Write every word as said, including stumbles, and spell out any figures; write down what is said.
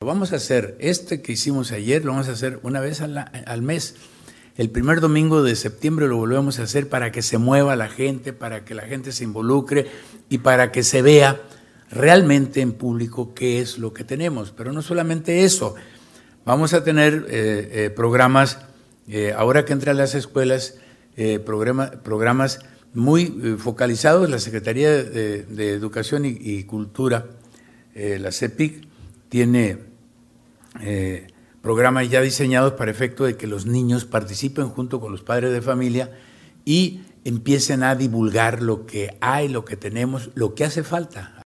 vamos a hacer, este que hicimos ayer, lo vamos a hacer una vez al, al mes. El primer domingo de septiembre lo volvemos a hacer para que se mueva la gente, para que la gente se involucre y para que se vea realmente en público qué es lo que tenemos. Pero no solamente eso, vamos a tener eh, eh, programas, eh, ahora que entran las escuelas, eh, programa, programas muy eh, focalizados. La Secretaría de, de Educación y, y Cultura, eh, la C E P I C, tiene eh, programas ya diseñados para efecto de que los niños participen junto con los padres de familia y empiecen a divulgar lo que hay, lo que tenemos, lo que hace falta.